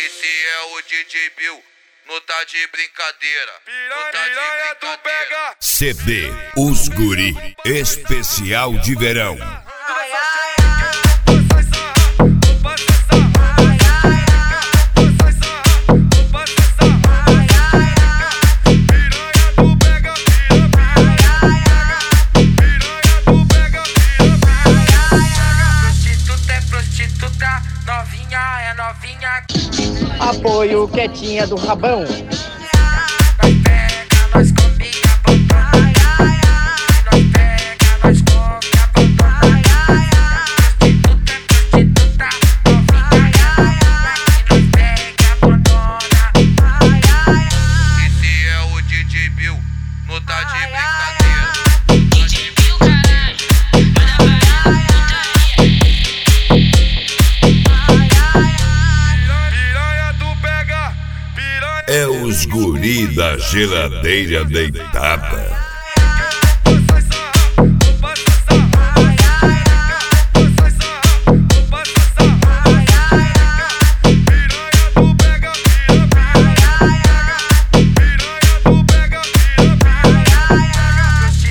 Esse é o DJ Bill, não tá de brincadeira. Piranha tu pega. CD Os Guri Especial de Verão. Apoio quietinha do rabão. Nós pega, nós come e abandona. Nós pega, nós come e abandona. Prostituta, novinha. Nós pega e abandona. Esse é o DJ Bill, não tá de brincadeira. É os guri da geladeira deitada.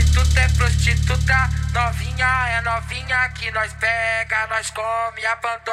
Prostituta, novinha é novinha que nós pega, nós come e abandona.